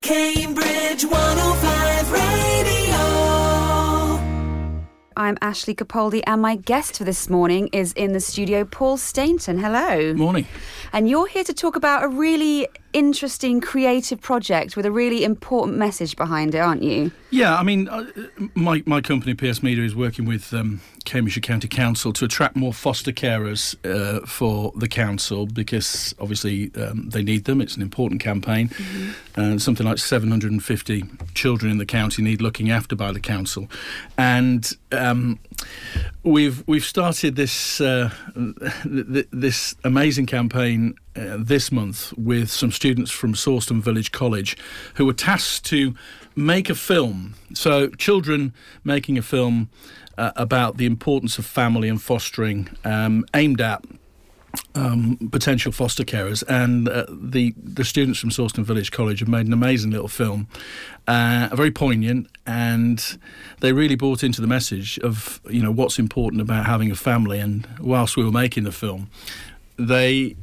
Cambridge 105 Radio. I'm Ashley Capaldi, and my guest for this morning is in the studio, Paul Stainton. Hello. Morning. And you're here to talk about a really interesting creative project with a really important message behind it, aren't you? Yeah, I mean, my company, PS Media, is working with Cambridgeshire County Council to attract more foster carers for the council because, obviously, they need them. It's an important campaign. Mm-hmm. Something like 750 children in the county need looking after by the council. And we've started this this amazing campaign this month with some students from Sawston Village College who were tasked to make a film. So children making a film about the importance of family and fostering, aimed at potential foster carers, and the students from Sawston Village College have made an amazing little film, very poignant, and they really brought into the message of what's important about having a family. And whilst we were making the film, they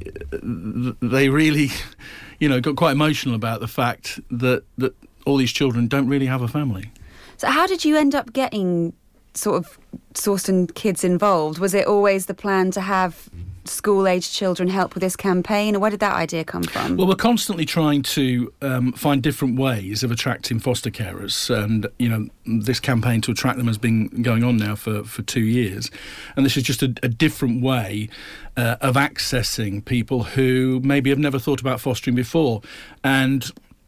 really got quite emotional about the fact that all these children don't really have a family. So how did you end up getting sort of Sawston kids involved? Was it always the plan to have school-aged children help with this campaign, or where did that idea come from? Well, we're constantly trying to find different ways of attracting foster carers, and this campaign to attract them has been going on now for 2 years, and this is just a different way of accessing people who maybe have never thought about fostering before. And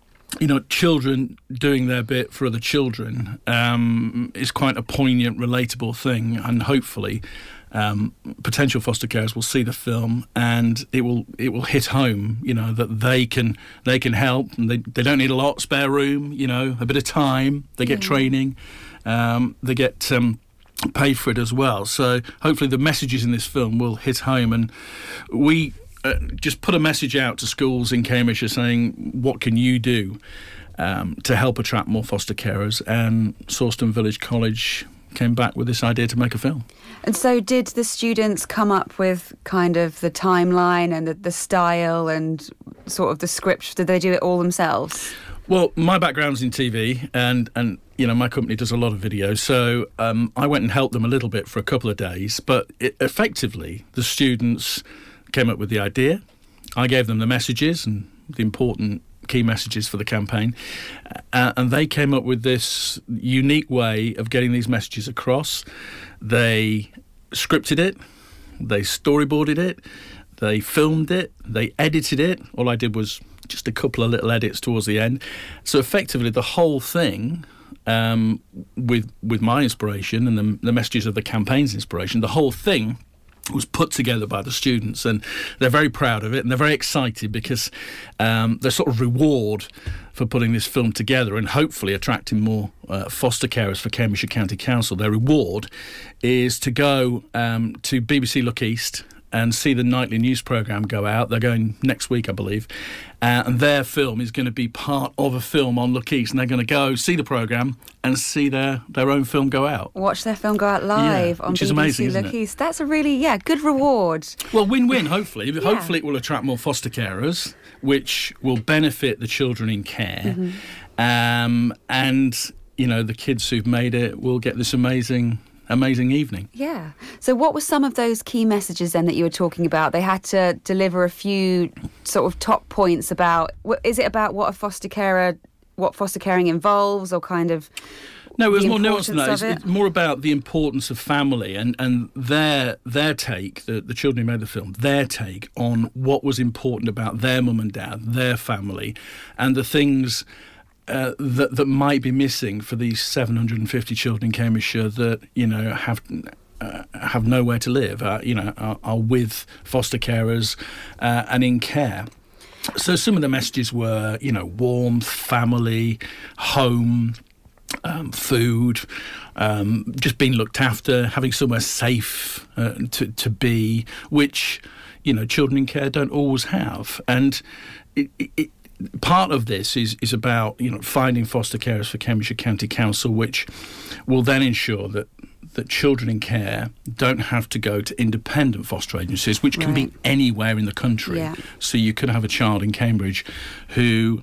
children doing their bit for other children is quite a poignant, relatable thing, and hopefully potential foster carers will see the film and it will hit home, that they can help, and they don't need a lot, spare room, a bit of time, they get training, they get paid for it as well. So hopefully the messages in this film will hit home, and we just put a message out to schools in Cambridgeshire saying, what can you do to help attract more foster carers? And Sawston Village College came back with this idea to make a film. And so did the students come up with kind of the timeline and the style and sort of the script? Did they do it all themselves? Well, my background's in TV, and my company does a lot of videos, so I went and helped them a little bit for a couple of days, but effectively the students came up with the idea. I gave them the messages and the important key messages for the campaign, and they came up with this unique way of getting these messages across. They scripted it, they storyboarded it, they filmed it, they edited it. All I did was just a couple of little edits towards the end. So effectively the whole thing, with my inspiration and the messages of the campaign's inspiration, the whole thing was put together by the students, and they're very proud of it, and they're very excited because their sort of reward for putting this film together and hopefully attracting more foster carers for Cambridgeshire County Council, their reward is to go to BBC Look East and see the nightly news programme go out. They're going next week, I believe, and their film is going to be part of a film on Look East, and they're going to go see the programme and see their own film go out. Watch their film go out live on BBC amazing, Look East. That's a really, good reward. Well, win-win, hopefully. Yeah. Hopefully it will attract more foster carers, which will benefit the children in care. Mm-hmm. And, the kids who've made it will get this amazing evening. Yeah. So what were some of those key messages then that you were talking about? They had to deliver a few sort of top points about, is it about what foster caring involves, or kind of... No, it was more nuanced than that. It's more about the importance of family and their take, the children who made the film, their take on what was important about their mum and dad, their family, and the things that might be missing for these 750 children in Cambridgeshire that have nowhere to live, are with foster carers and in care. So some of the messages were, warmth, family, home, food, just being looked after, having somewhere safe to be, which children in care don't always have. And part of this is about finding foster carers for Cambridgeshire County Council, which will then ensure that children in care don't have to go to independent foster agencies, which can be anywhere in the country. Yeah. So you could have a child in Cambridge who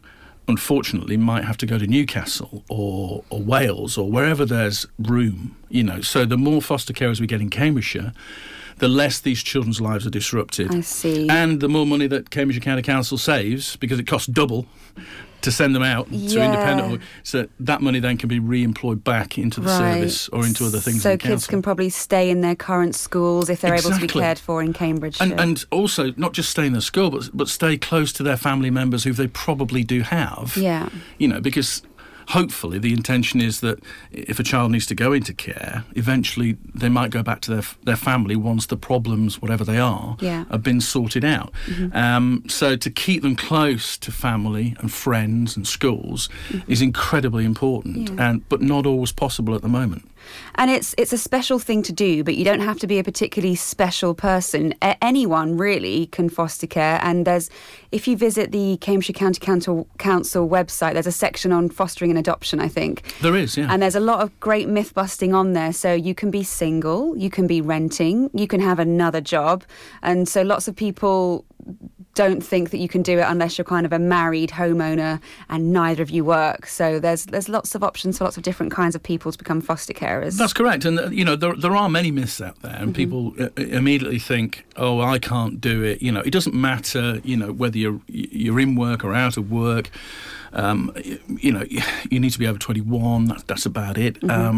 unfortunately, might have to go to Newcastle or Wales or wherever there's room, So the more foster carers we get in Cambridgeshire, the less these children's lives are disrupted. I see. And the more money that Cambridgeshire County Council saves, because it costs double to send them out to independent. So that money then can be re-employed back into the service or into other things. So in the kids council can probably stay in their current schools if they're able to be cared for in Cambridge. And also, not just stay in the school, but stay close to their family members who they probably do have. Yeah. Because hopefully the intention is that if a child needs to go into care, eventually they might go back to their family once the problems, whatever they are, have been sorted out. So to keep them close to family and friends and schools is incredibly important, but not always possible at the moment. And it's a special thing to do, but you don't have to be a particularly special person. Anyone really can foster care. And if you visit the Cambridgeshire County Council website, there's a section on fostering and adoption, I think. There is, yeah. And there's a lot of great myth busting on there. So you can be single, you can be renting, you can have another job. And so lots of people don't think that you can do it unless you're kind of a married homeowner and neither of you work. So there's lots of options for lots of different kinds of people to become foster carers. That's correct. And, there are many myths out there, and people immediately think, oh, I can't do it. It doesn't matter, whether you're in work or out of work. You need to be over 21. That's about it.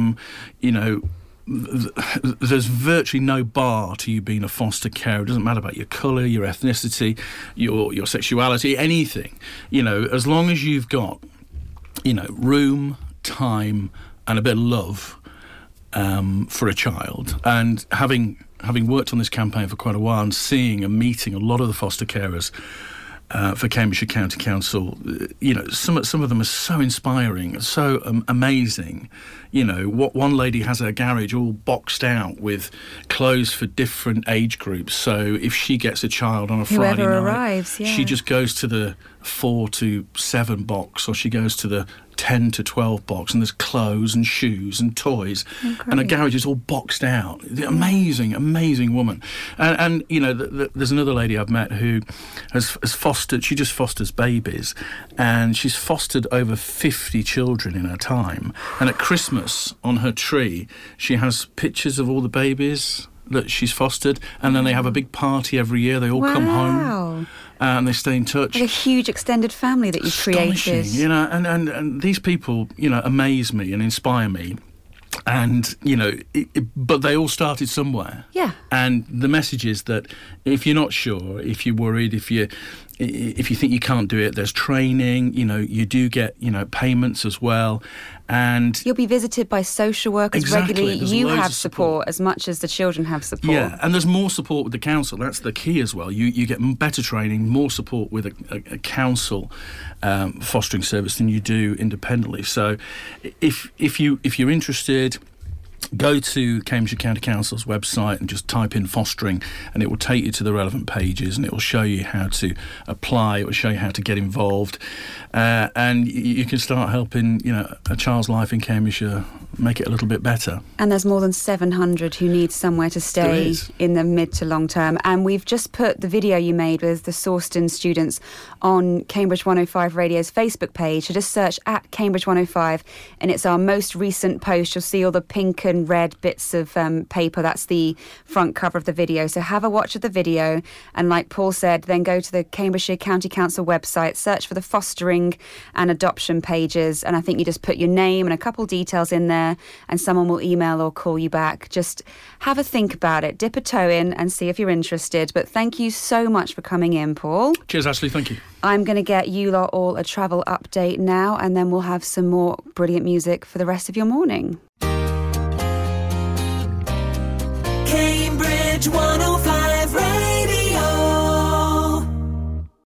There's virtually no bar to you being a foster carer. It doesn't matter about your colour, your ethnicity, your sexuality, anything. As long as you've got, room, time, and a bit of love for a child. And having worked on this campaign for quite a while and seeing and meeting a lot of the foster carers for Cambridgeshire County Council, some of them are so inspiring, so amazing. What one lady has her garage all boxed out with clothes for different age groups. So if she gets a child on a Friday night, arrives, she just goes to the 4 to 7 box, or she goes to the 10 to 12 box, and there's clothes and shoes and toys, and her garage is all boxed out. Amazing woman. And there's another lady I've met who has fostered. She just fosters babies, and she's fostered over 50 children in her time. And at Christmas on her tree, she has pictures of all the babies that she's fostered, and then they have a big party every year. They all come home. And they stay in touch. Like a huge extended family that you've created. And these people, amaze me and inspire me. And, but they all started somewhere. Yeah. And the message is that if you're not sure, if you're worried, if you think you can't do it, there's training, you do get, payments as well. And you'll be visited by social workers regularly. There's you have support as much as the children have support. Yeah, and there's more support with the council. That's the key as well. You get better training, more support with a council fostering service than you do independently. So if you're interested, go to Cambridgeshire County Council's website and just type in fostering, and it will take you to the relevant pages, and it will show you how to apply, it will show you how to get involved, and you can start helping a child's life in Cambridgeshire make it a little bit better. And there's more than 700 who need somewhere to stay in the mid to long term. And we've just put the video you made with the Sawston students on Cambridge 105 Radio's Facebook page. So just search at Cambridge 105, and it's our most recent post. You'll see all the pink and red bits of paper. That's the front cover of the video. So have a watch of the video, and like Paul said, then go to the Cambridgeshire County Council website, search for the fostering and adoption pages, and I think you just put your name and a couple details in there, and someone will email or call you back. Just have a think about it, dip a toe in and see if you're interested. But thank you so much for coming in, Paul. Cheers, Ashley. Thank you. I'm going to get you lot all a travel update now, and then we'll have some more brilliant music for the rest of your morning. Cambridge 105.